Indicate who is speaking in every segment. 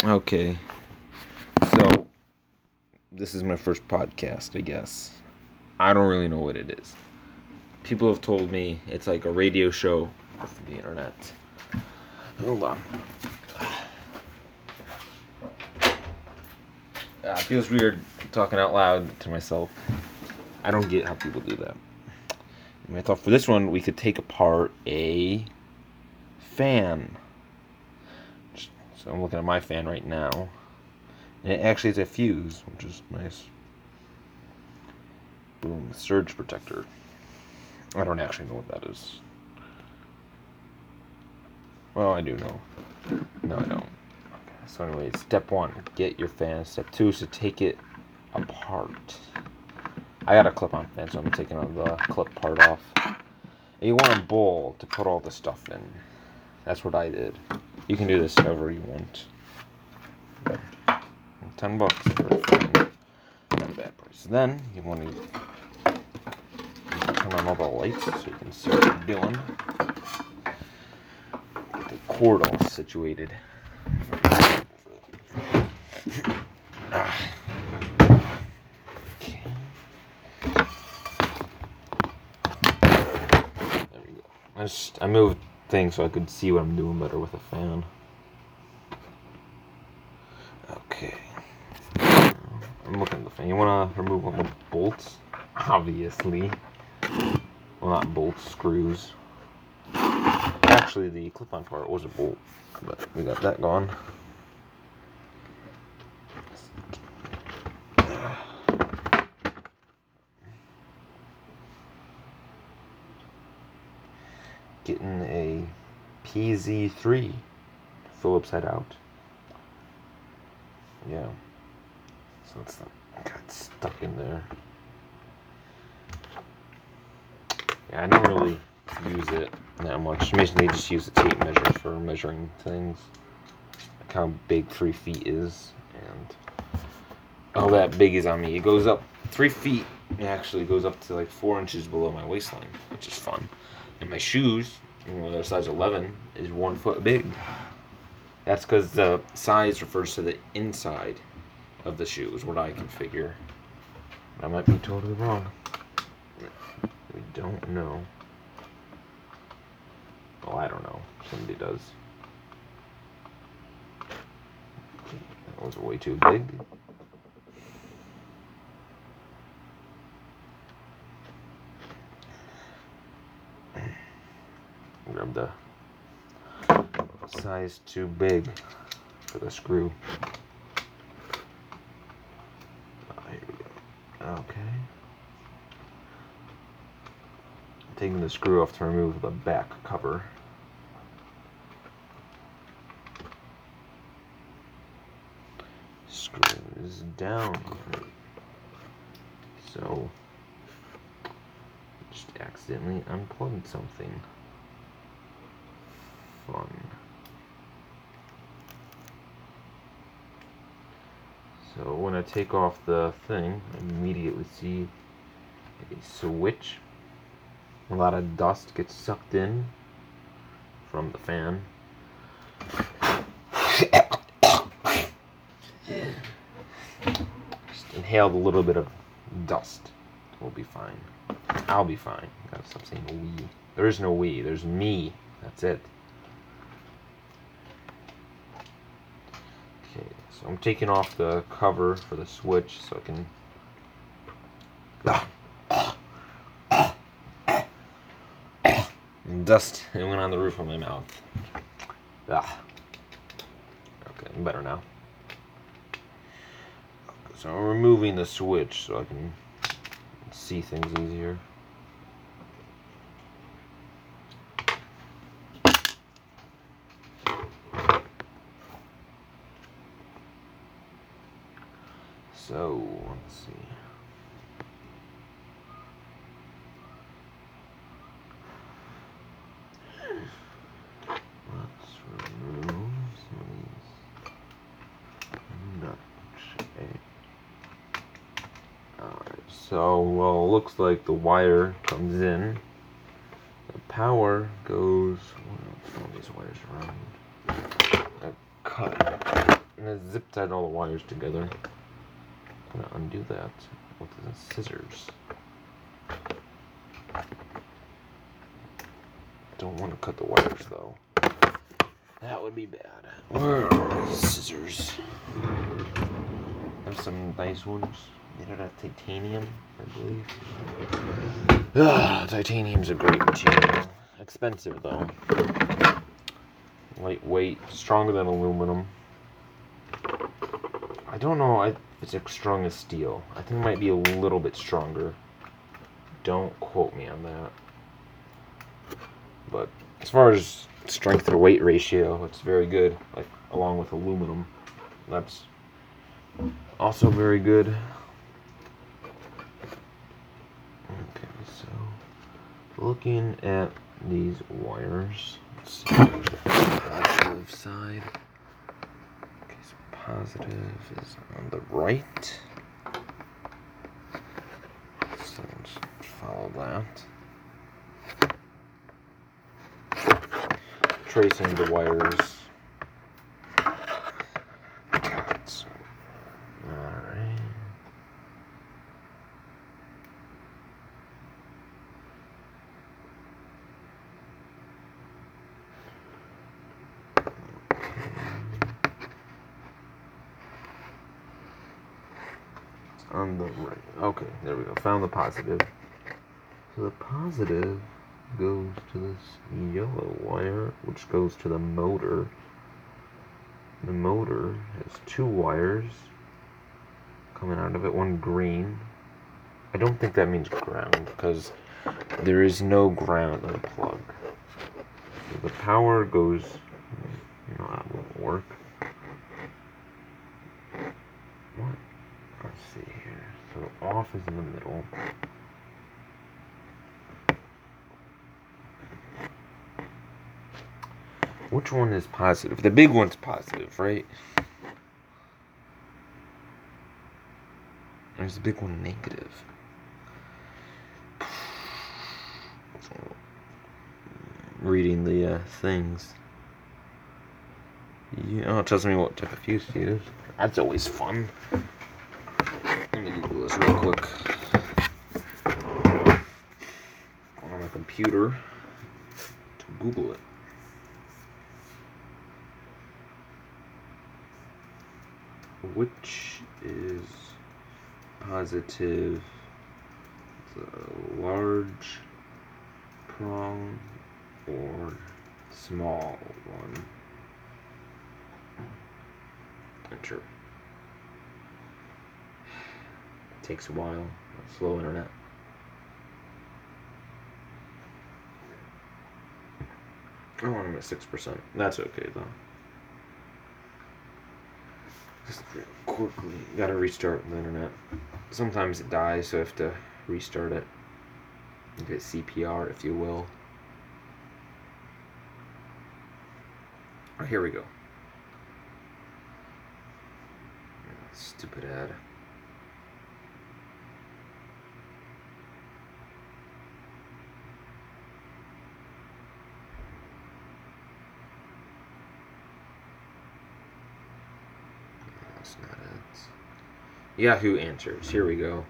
Speaker 1: Okay, so this is my first podcast, I guess. I don't really know what it is. People have told me it's like a radio show off the internet. Hold on. It feels weird talking out loud to myself. I don't get how people do that. And I thought for this one we could take apart a fan. So I'm looking at my fan right now. And it actually is a fuse, which is nice. Boom, surge protector. I don't actually know what that is. Well, I do know. No, I don't. Okay, so anyway, step 1, get your fan. Step 2 is to take it apart. I got a clip-on fan, so I'm taking the clip part off. And you want a bowl to put all the stuff in. That's what I did. You can do this however you want. $10 for a fan. Not a bad price. Then you want to turn on all the lights so you can see what you're doing. Get the cord all situated. Okay. There we go. I moved things so I could see what I'm doing better with a fan. Okay. I'm looking at the fan. You want to remove all the bolts? Obviously. Well, not bolts, screws. Actually, the clip-on part was a bolt, but we got that gone. Getting a PZ3 Phillips head out. Yeah. So it's got stuck in there. Yeah, I don't really use it that much. Basically, just use the tape measure for measuring things. Like how big 3 feet is, and how that big is on me. It goes up 3 feet. It actually goes up to like 4 inches below my waistline, which is fun. And my shoes, they're size 11, is 1 foot big. That's because the size refers to the inside of the shoe, is what I can figure. I might be totally wrong. We don't know. Well, I don't know. Somebody does. That was way too big. Grab the size too big for the screw. Here we go. Okay. Taking the screw off to remove the back cover. Screws down. So, just accidentally unplugged something. Fun. So when I take off the thing, I immediately see a switch. A lot of dust gets sucked in from the fan. Just inhaled a little bit of dust. We'll be fine. I'll be fine. Gotta stop saying we. There is no we. There's me. That's it. Okay, so I'm taking off the cover for the switch so I can... Dust, it went on the roof of my mouth. Okay, I'm better now. So I'm removing the switch so I can see things easier. So, let's see. Let's remove some of these nuts. Alright, so, well, it looks like the wire comes in. The power goes... What else? All these wires around. A cut. And I zip tied all the wires together. I'm gonna undo that with the scissors. Don't want to cut the wires though. That would be bad. Where are the scissors? There's some nice ones. Made out of titanium, I believe. Titanium's a great material. Expensive though. Lightweight, stronger than aluminum. I don't know if it's as strong as steel. I think it might be a little bit stronger. Don't quote me on that. But as far as strength to weight ratio, it's very good. Like along with aluminum, that's also very good. Okay, so looking at these wires, let's see the positive side. Okay, so positive is on the right. So let's follow that. Tracing the wires. Alright. It's on the right. Okay, there we go. Found the positive. So the positive goes to this yellow wire, which goes to the motor. The motor has two wires coming out of it, one green. I don't think that means ground, because there is no ground on the plug. So the power goes, no, that won't work. What? Let's see here. So off is in the middle. Which one is positive? The big one's positive, right? There's the big one negative. Reading the things. It tells me what type of fuse to use. That's always fun. Let me Google this real quick. On my computer to Google it. Which is positive? It's a large prong or small one. Enter. Takes a while. Slow internet. Oh, I'm at 6%. That's okay though. Just real quickly, gotta restart the internet. Sometimes it dies, so I have to restart it. Get CPR, if you will. Oh, here we go. Stupid ad. That's not it. Yahoo Answers. Here we go.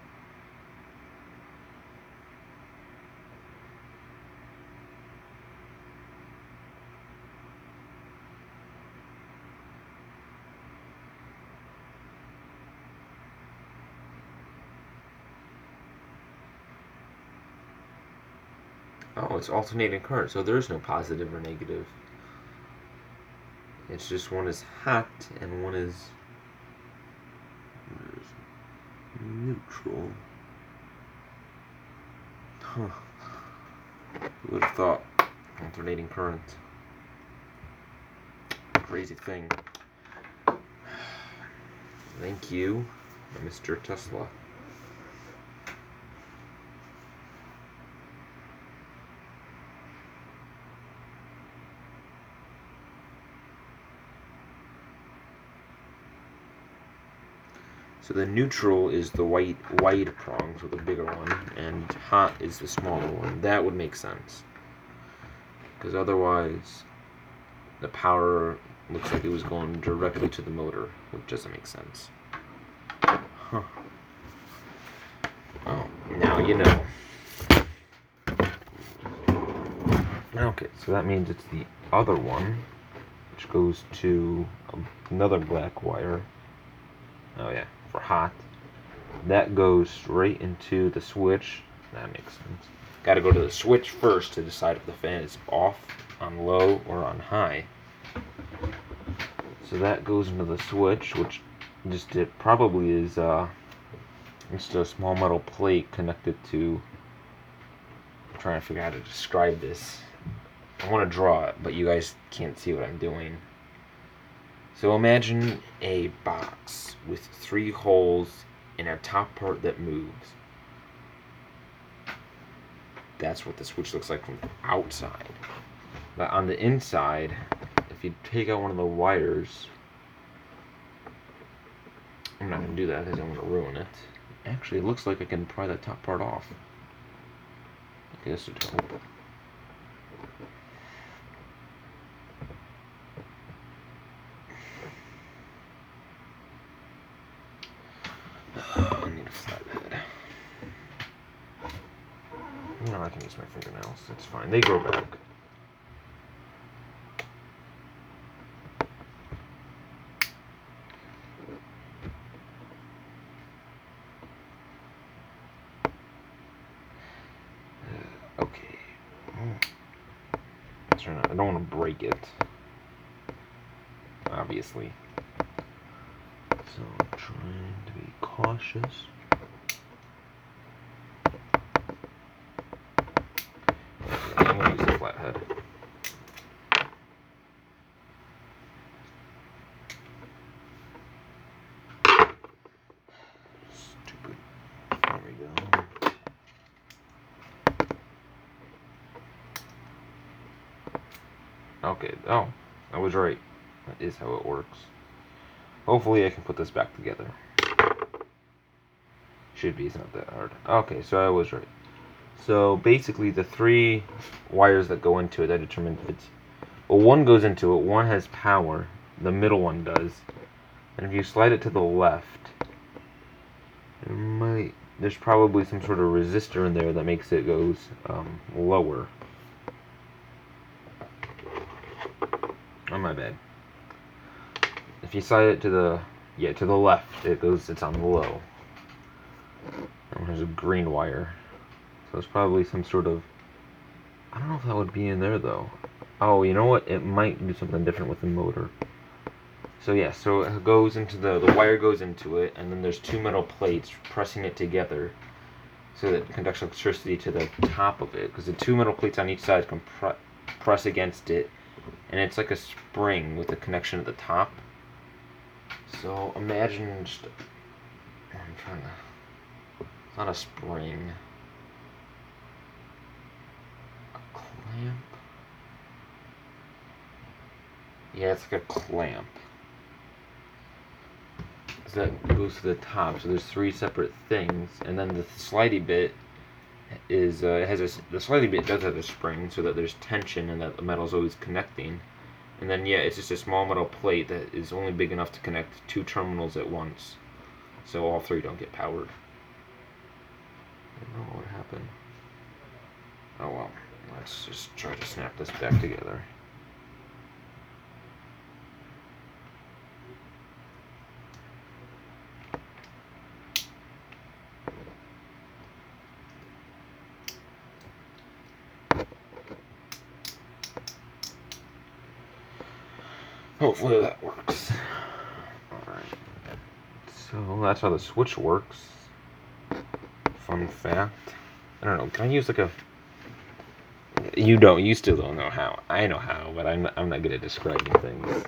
Speaker 1: Oh, it's alternating current, so there's no positive or negative. It's just one is hot and one is neutral. Huh. Who would have thought? Alternating current. Crazy thing. Thank you, Mr. Tesla. So the neutral is the wide prong, so the bigger one, and hot is the smaller one. That would make sense. Because otherwise, the power looks like it was going directly to the motor, which doesn't make sense. Huh. Well, now you know. Okay, so that means it's the other one, which goes to another black wire. Oh yeah, for hot. That goes straight into the switch. That makes sense. Got to go to the switch first to decide if the fan is off, on low, or on high. So that goes into the switch, which just it probably is just a small metal plate connected to. I'm trying to figure out how to describe this. I want to draw it, but you guys can't see what I'm doing. So imagine a box with 3 holes in a top part that moves. That's what the switch looks like from the outside. But on the inside, if you take out one of the wires, I'm not going to do that because I'm going to ruin it. Actually, it looks like I can pry that top part off. I guess it don't. I need a flat head. No, I can use my fingernails. It's fine. They grow back. Okay. I don't want to break it. Obviously. So I'm trying to be cautious. I'm going to use a flathead. Stupid. There we go. Okay. Oh, I was right. That is how it works. Hopefully I can put this back together. Should be, it's not that hard. Okay, so I was right. So basically the 3 wires that go into it, that determine if it's... Well, one goes into it, one has power, the middle one does. And if you slide it to the left, there's probably some sort of resistor in there that makes it goes lower. Oh, my bad. If you slide it to the left, it's on the low. And there's a green wire. So it's probably some sort of... I don't know if that would be in there, though. Oh, you know what? It might do something different with the motor. So yeah, so it goes into the wire goes into it, and then there's 2 metal plates pressing it together so that it conducts electricity to the top of it. Because the 2 metal plates on each side can press against it, and it's like a spring with a connection at the top. So imagine just... I'm trying to... It's not a spring. A clamp? Yeah, it's like a clamp. So that goes to the top. So there's 3 separate things, and then the slidey bit is the slidey bit does have a spring, so that there's tension and that the metal's always connecting. And then yeah, it's just a small metal plate that is only big enough to connect 2 terminals at once, so all 3 don't get powered. I don't know what happened. Oh well, let's just try to snap this back together. Hopefully that works. Alright. So that's how the switch works. Fun fact. I don't know, can I use like a... You still don't know how. I know how, but I'm not good at describing things.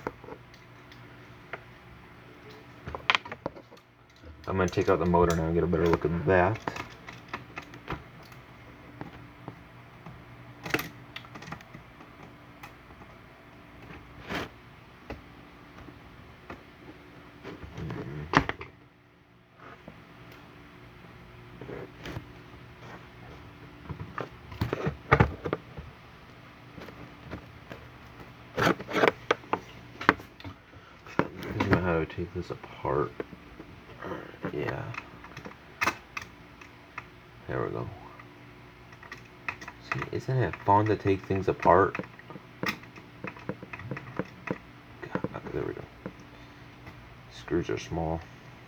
Speaker 1: I'm going to take out the motor now and get a better look at that. how to take this apart. Yeah. There we go. See, isn't it fun to take things apart? God, okay, there we go. Screws are small.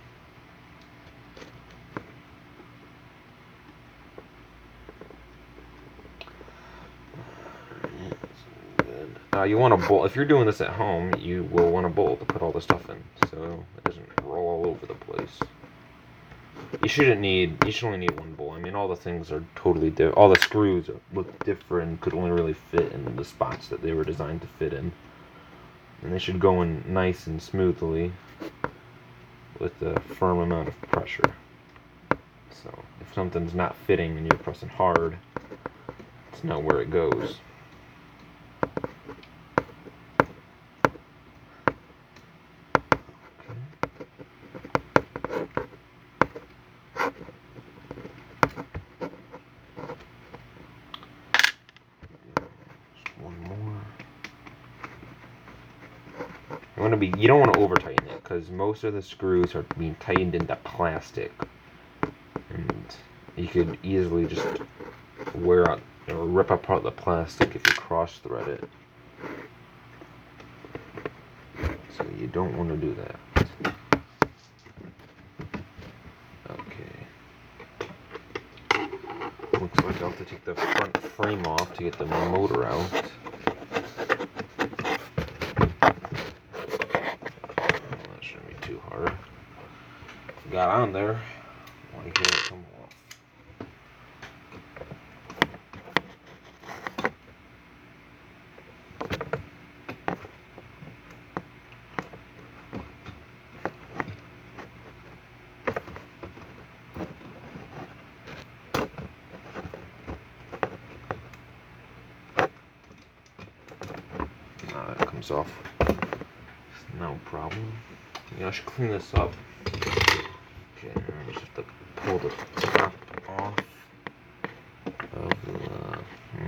Speaker 1: You want a bowl. If you're doing this at home, you will want a bowl to put all the stuff in, so it doesn't roll all over the place. You should only need one bowl. I mean, all the things are totally different. All the screws look different. Could only really fit in the spots that they were designed to fit in, and they should go in nice and smoothly with a firm amount of pressure. So if something's not fitting and you're pressing hard, it's not where it goes. You don't want to over tighten it because most of the screws are being tightened into plastic, and you could easily just wear out or rip apart the plastic if you cross thread it. So you don't want to do that. Okay. Looks like I'll have to take the front frame off to get the motor out. Got on there. I want to hear it come off. That comes off. No problem. I should clean this up. Okay, I just have to pull the top off of the.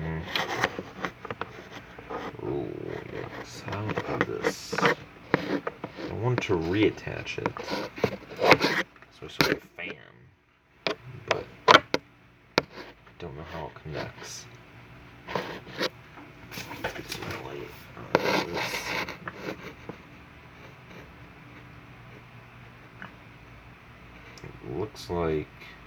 Speaker 1: Oh, yes. How about this? I want to reattach it. So it's like a fan, but I don't know how it connects. Let's get some light on this. Looks like,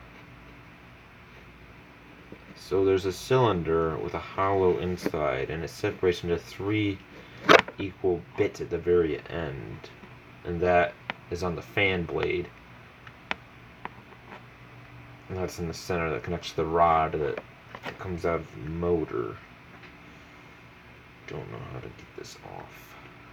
Speaker 1: so there's a cylinder with a hollow inside and it separates into 3 equal bits at the very end, and that is on the fan blade, and that's in the center that connects to the rod that comes out of the motor. Don't know how to get this off.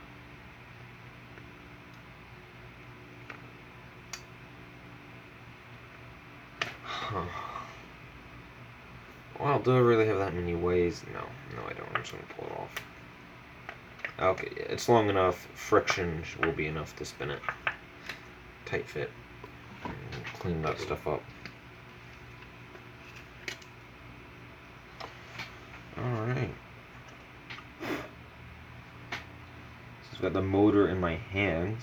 Speaker 1: Well, do I really have that many ways? No, I don't. I'm just going to pull it off. Okay, it's long enough. Friction will be enough to spin it. Tight fit. Clean that stuff up. Alright. So I've got the motor in my hands.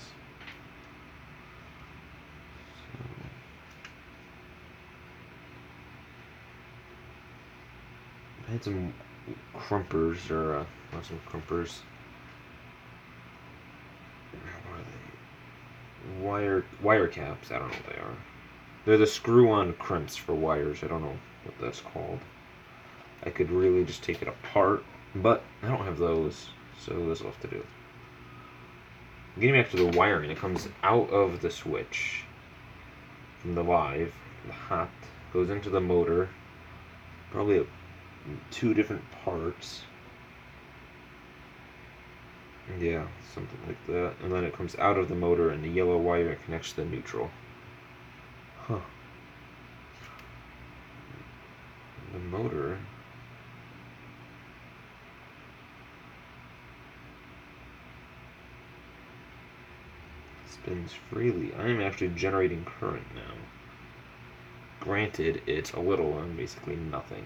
Speaker 1: I had some crimpers, or not some crimpers. What are they? Wire caps. I don't know what they are. They're the screw-on crimps for wires. I don't know what that's called. I could really just take it apart, but I don't have those, so this will have to do. Getting back to the wiring, it comes out of the switch from the live, the hot, goes into the motor, probably 2 different parts. Yeah, something like that. And then it comes out of the motor, and the yellow wire connects to the neutral. Huh. The motor. Spins freely. I am actually generating current now. Granted, it's a little and basically nothing.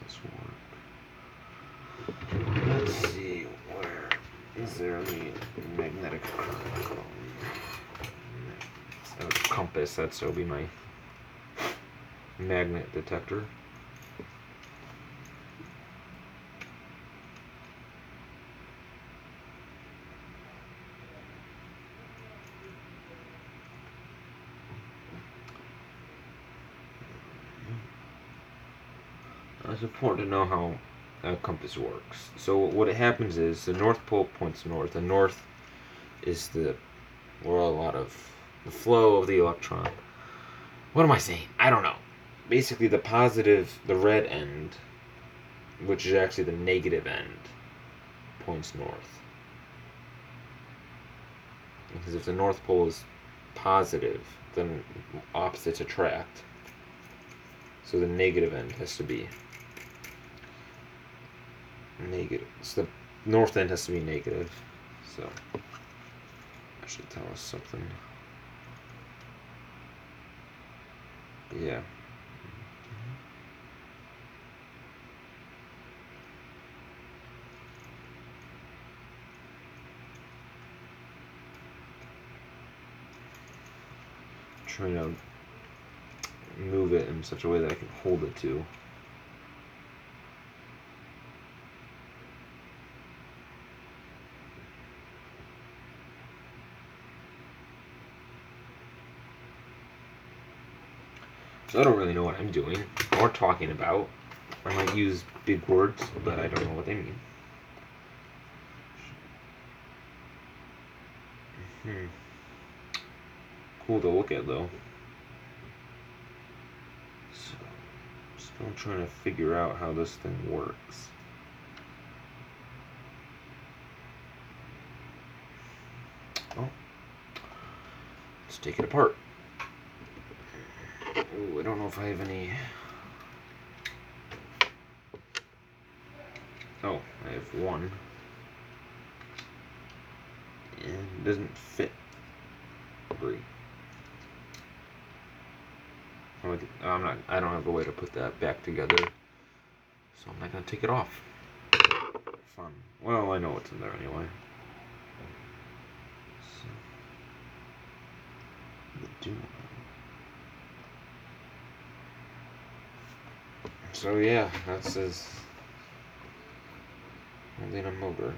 Speaker 1: this work? Let's see, where is there any magnetic compass? That'll be my magnet detector. It's important to know how a compass works. So what happens is the North Pole points north. The north is where a lot of the flow of the electron. What am I saying? I don't know. Basically, the red end, which is actually the negative end, points north. Because if the North Pole is positive, then opposites attract. So the negative end has to be negative. So the north end has to be negative. So that should tell us something. Yeah. Trying to move it in such a way that I can hold it to. So I don't really know what I'm doing or talking about. I might use big words, but I don't know what they mean. Cool to look at, though. So, still trying to figure out how this thing works. Oh, let's take it apart. Ooh, I don't know if I have any. Oh, I have one. And it doesn't fit. Great. I don't have a way to put that back together, so I'm not gonna take it off. Fun. Well, I know what's in there anyway. So yeah, that's his holding a motor.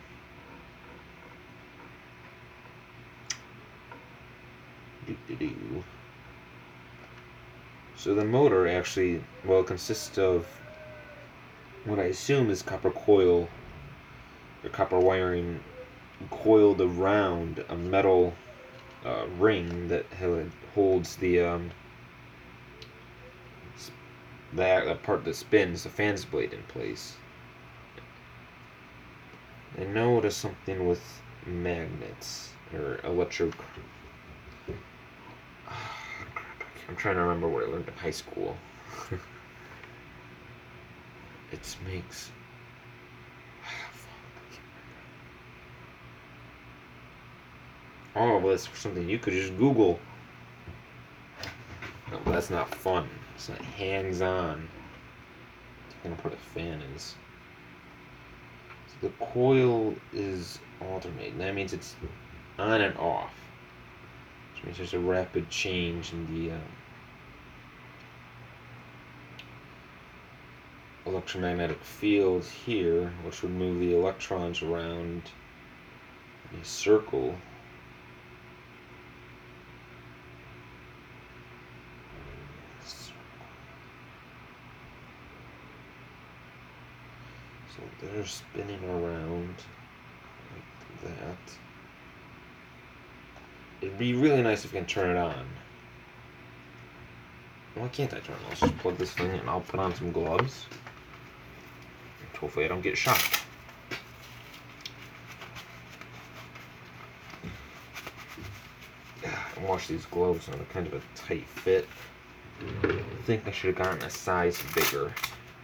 Speaker 1: So the motor actually, consists of what I assume is copper coil or copper wiring coiled around a metal ring that holds that part that spins the fan's blade in place. I know it is something with magnets or electro. I'm trying to remember what I learned in high school. It makes. All of this for something you could just Google. No, but that's not fun. It's not hands-on. I'm gonna put a fan is. So the coil is alternating. That means it's on and off. Which means there's a rapid change in the electromagnetic field here, which would move the electrons around in a circle. So they're spinning around like that. It'd be really nice if we can turn it on. Why can't I turn it on? Let's just plug this thing in and I'll put on some gloves. Hopefully I don't get shot. I wash these gloves on a kind of a tight fit. I think I should have gotten a size bigger.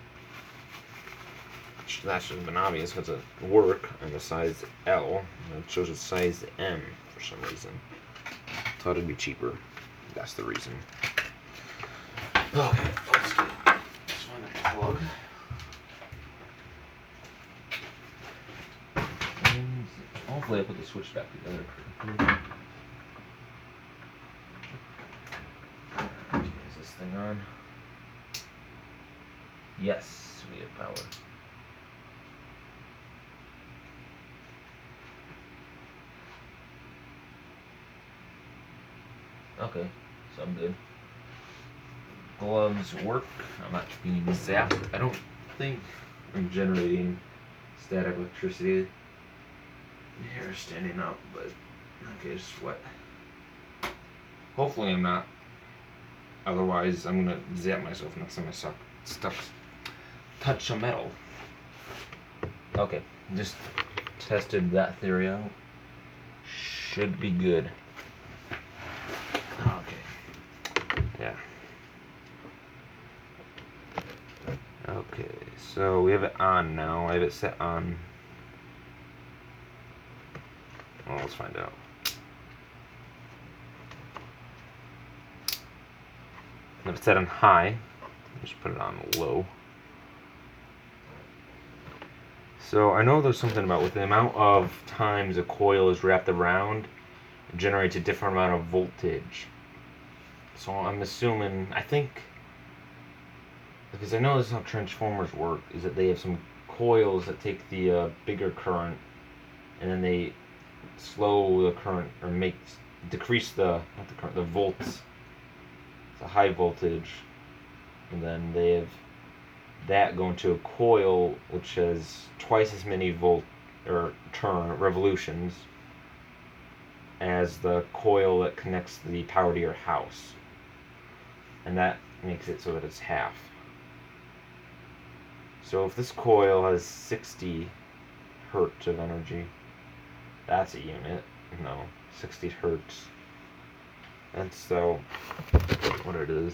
Speaker 1: That should have been obvious because it work on a size L. And it shows a size M for some reason. Thought it'd be cheaper. That's the reason. Okay, let's find a plug. Hopefully I put the switch back together correctly. Okay, is this thing on? Yes, we have power. Okay, so I'm good. Gloves work. I'm not being zapped. I don't think I'm generating static electricity. The hair is standing up, but okay, it's wet. Hopefully I'm not. Otherwise, I'm gonna zap myself next time I touch some metal. Okay, just tested that theory out. Should be good. Okay. Yeah. Okay, so we have it on now. I have it set on. Well, let's find out. I have it set on high. Just put it on low. So I know there's something about with the amount of times a coil is wrapped around, it generates a different amount of voltage. So I'm assuming, I think, because I know this is how transformers work, is that they have some coils that take the bigger current, and then they slow the current, or decrease the, not the current, the volts, the high voltage, and then they have that go into a coil which has twice as many revolutions as the coil that connects the power to your house, and that makes it so that it's half. So if this coil has 60 hertz of energy, that's a unit. No, 60 hertz. And so what it is,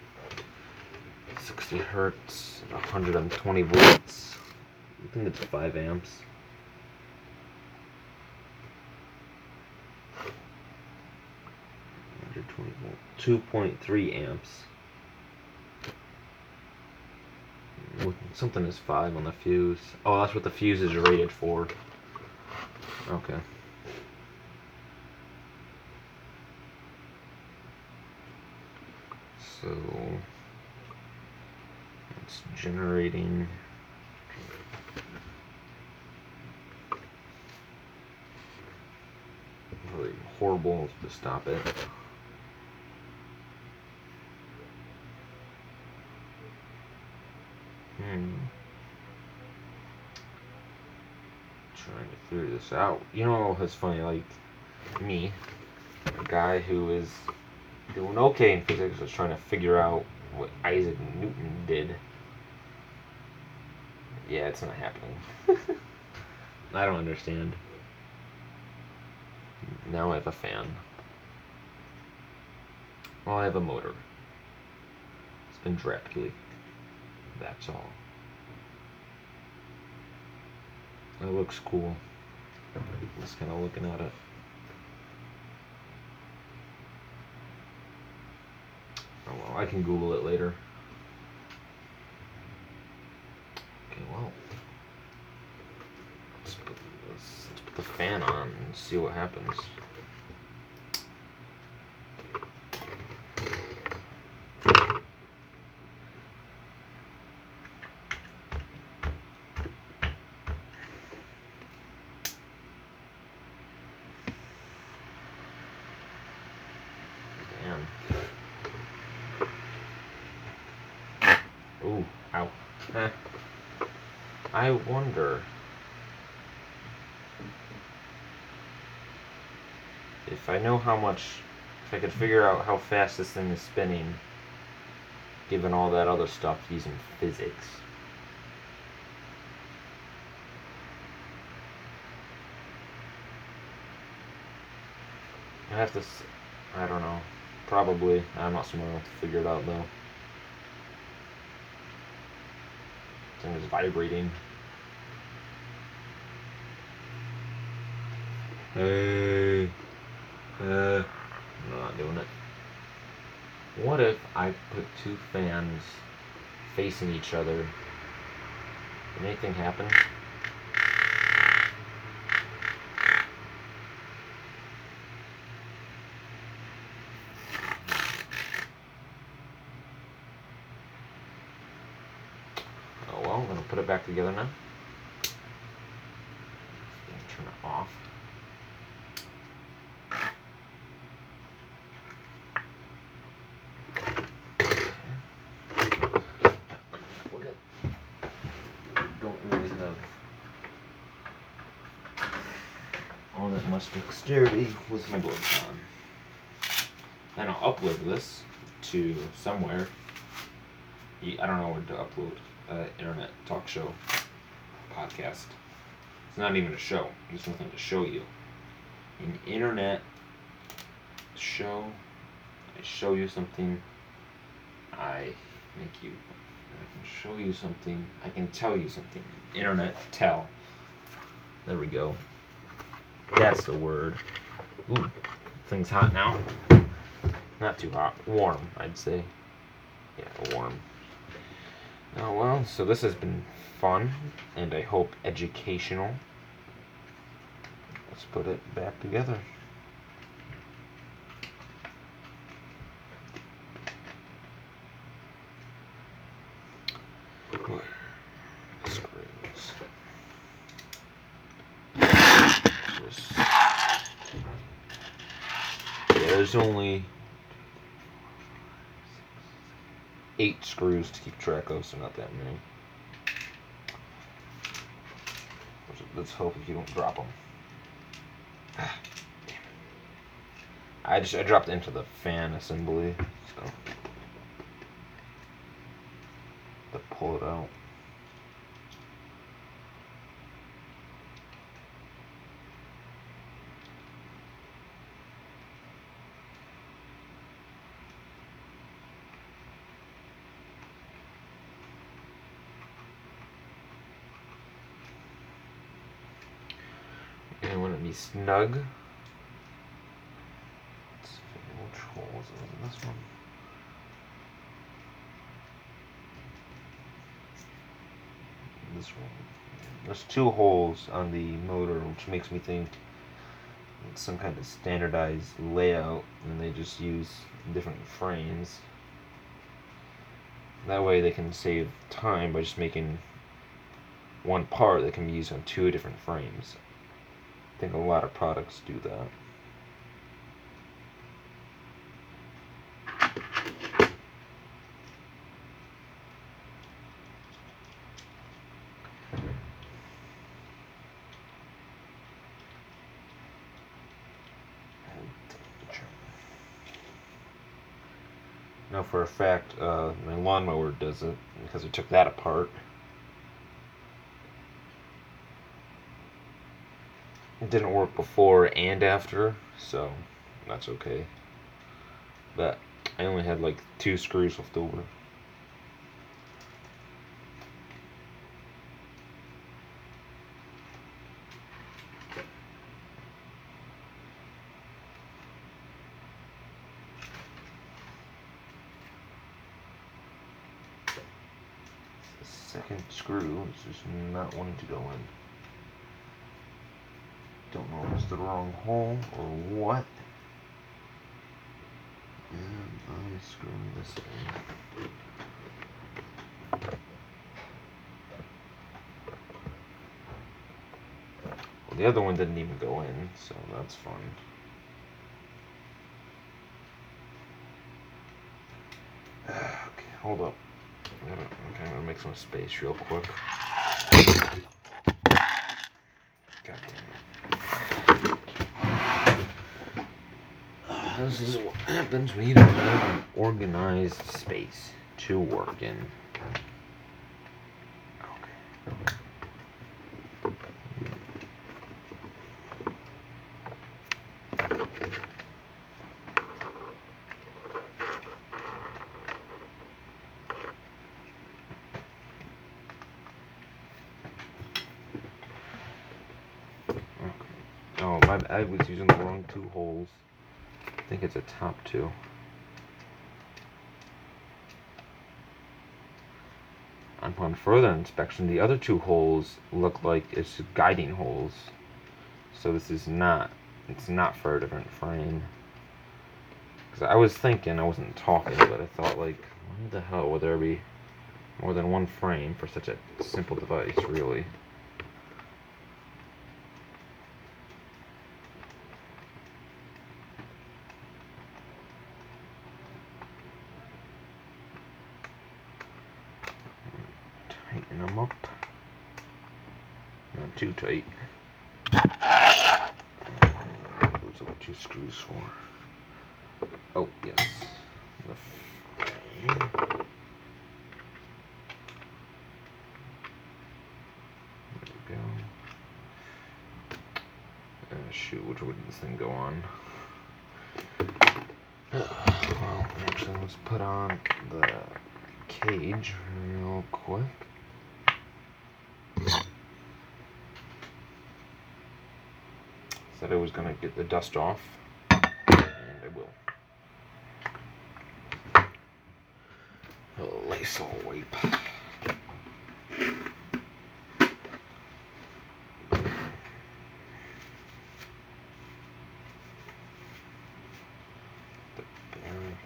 Speaker 1: 60 hertz, 120 volts. I think it's 5 amps. Volt, 2.3 amps. Something is 5 on the fuse. Oh, that's what the fuse is rated for. Okay. So it's generating really horrible to stop it. Trying to figure this out. You know, it's funny, like me, a guy who is doing okay in physics, was trying to figure out what Isaac Newton did. Yeah, it's not happening. I don't understand. Now I have a fan. Well, I have a motor. It's been draft kicked. That's all. It looks cool. Just kind of looking at it. Oh well, I can Google it later. Okay, well, let's put the fan on and see what happens. Ooh, ow. I wonder if I know how much, if I could figure out how fast this thing is spinning, given all that other stuff using physics. I have to, I don't know, probably, I'm not smart enough to figure it out though. Thing is vibrating. Hey. I'm not doing it. What if I put two fans facing each other? Can anything happen? I'm going to put it back together now. Turn it off. Don't really have all that much dexterity with my gloves on. Then I'll upload this to somewhere. I don't know where to upload. Internet talk show podcast. It's not even a show. There's nothing to show you. An internet show. I show you something. I make you. I can show you something. I can tell you something. Internet tell. There we go. That's the word. Ooh, thing's hot now. Not too hot. Warm, I'd say. Yeah, warm. Oh well, so this has been fun, and I hope educational. Let's put it back together. Screws. There's only 8 screws to keep track of, so not that many. Let's hope you don't drop them. I dropped into the fan assembly, so to pull it out. And I want it to be snug. Let's figure which holes are in this one. This one. There's 2 holes on the motor, which makes me think it's some kind of standardized layout, and they just use different frames. That way they can save time by just making one part that can be used on 2 different frames. I think a lot of products do that. Now for a fact, my lawnmower does it, because I took that apart. It didn't work before and after, so that's okay. But I only had like 2 screws left over. The second screw is just not wanting to go in. Don't know if it's the wrong hole or what. And I screw this in. Well, the other one didn't even go in, so that's fun. Okay, hold up. I'm gonna make some space real quick. God damn it. This is what happens when you don't have an organized space to work in. Okay. Oh, I was using the wrong 2 holes. I think it's a top 2. Upon further inspection, the other 2 holes look like it's guiding holes. So this is not, it's not for a different frame. Because I was thinking, I wasn't talking, but I thought like, why the hell would there be More than one frame for such a simple device, really. Tighten them up. Not too tight. Those are what 2 screws for. Oh, yes. The frame. There we go. Shoot, which would this thing go on? Well, actually, let's put on the cage real quick. Said I was gonna get the dust off, and I will. A Lysol wipe. The bearings.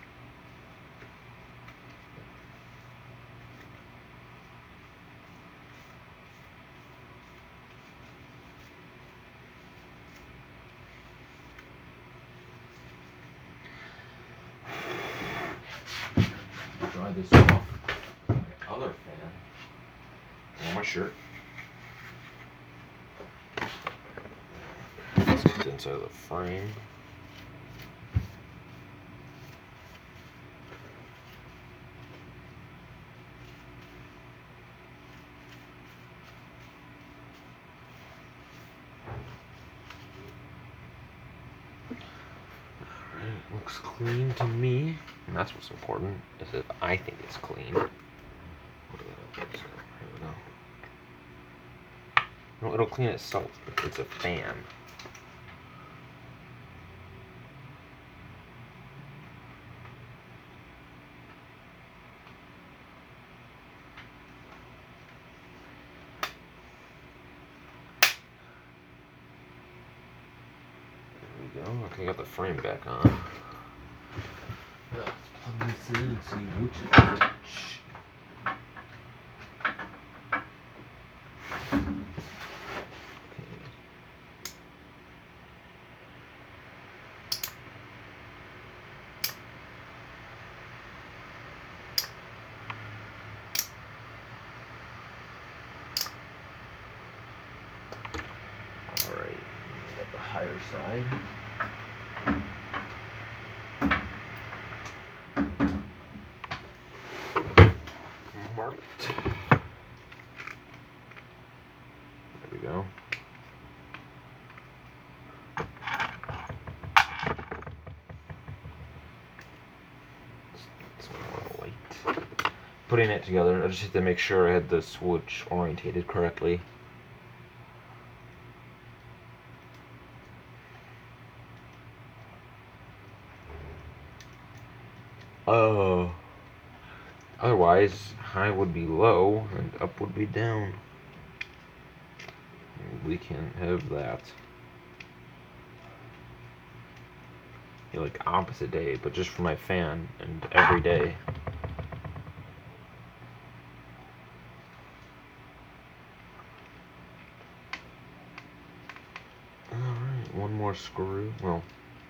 Speaker 1: Dry this off. My other fan. On my shirt. Let's get inside of the frame. Alright, looks clean to me. And that's what's important, is if I think it's clean. Here we go. No, it'll clean itself if it's a fan. There we go. Okay, got the frame back on. Let's plug this in and see which is which. Alright, got the higher side. Marked. There we go. It's more light. Putting it together, I just had to make sure I had the switch orientated correctly. Oh. Otherwise, high would be low and up would be down. We can't have that. You're like opposite day, but just for my fan and every day. Alright, one more screw. Well,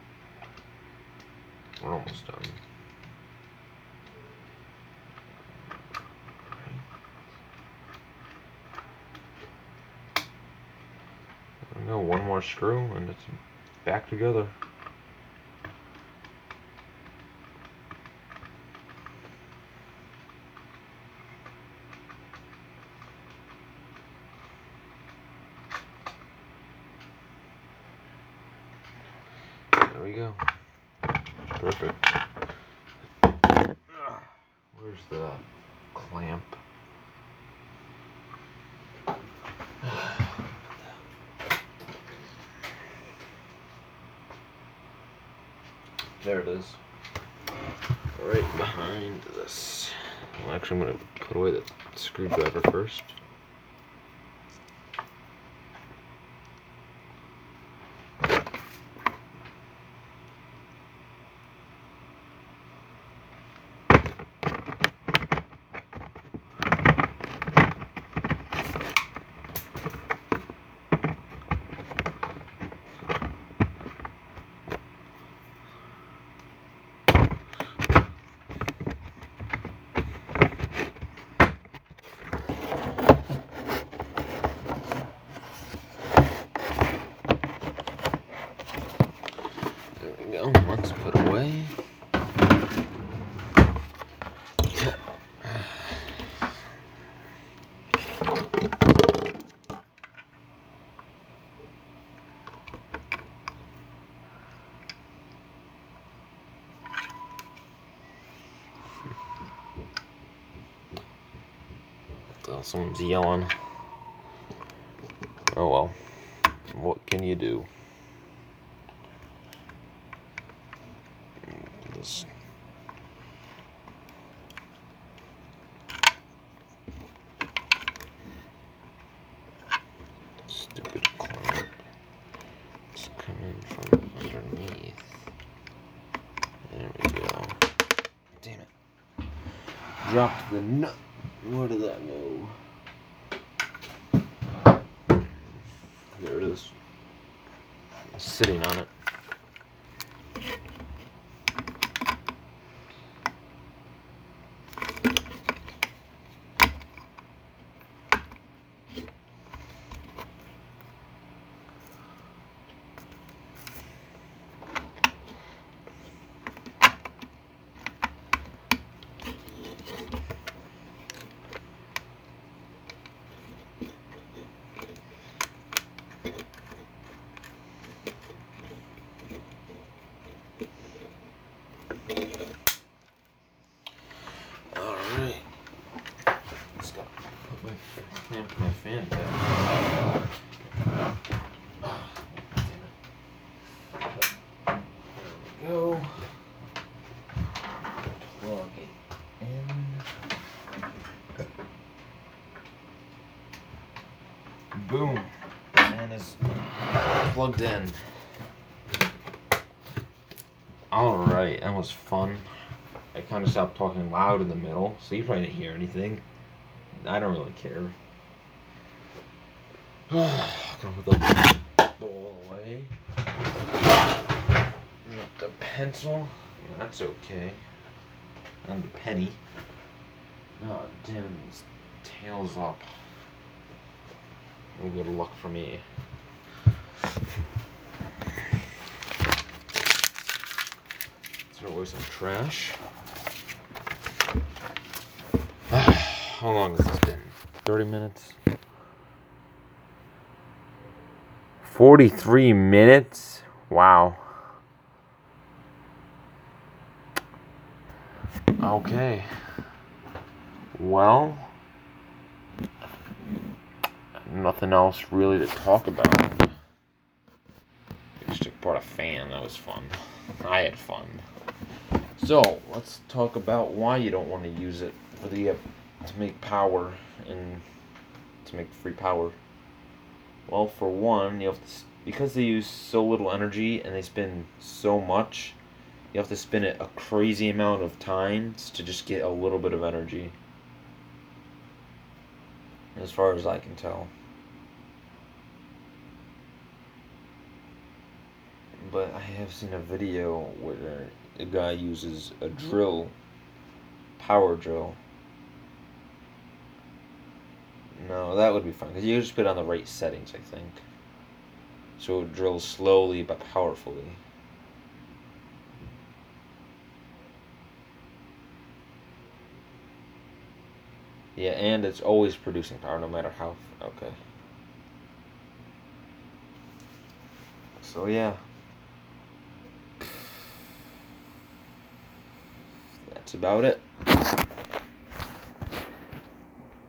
Speaker 1: we're almost done. There we go, one more screw and it's back together. There we go. Perfect. Where's the clamp? There it is. Right behind this. Well, actually, I'm going to put away the screwdriver first. Oh, someone's yelling. Oh well. What can you do? This. Stupid clamp. It's coming from underneath. There we go. Damn it. Dropped the nut. Where did that go? There it is. Sitting on it. Alright. Just gotta put my fan down. There we go. Plug it in. Boom. And it's plugged in. Alright, that was fun. I kind of stopped talking loud in the middle, so you probably didn't hear anything. I don't really care. Gonna put the bowl away. The pencil. That's okay. And the penny. Oh, damn, this tail's up. No good luck for me. Throw away some trash. How long has this been? 30 minutes? 43 minutes? Wow. Okay. Well, nothing else really to talk about. I just took apart a fan. That was fun. I had fun. So, let's talk about why you don't want to use it for the to make power and to make free power. Well, for one, you have to, because they use so little energy and they spin so much, you have to spin it a crazy amount of times to just get a little bit of energy. As far as I can tell. But I have seen a video where a guy uses a drill, power drill. No, that would be fine, because you just put it on the right settings, I think. So it drills slowly but powerfully. Yeah, and it's always producing power, no matter how... Okay. So, yeah. That's about it.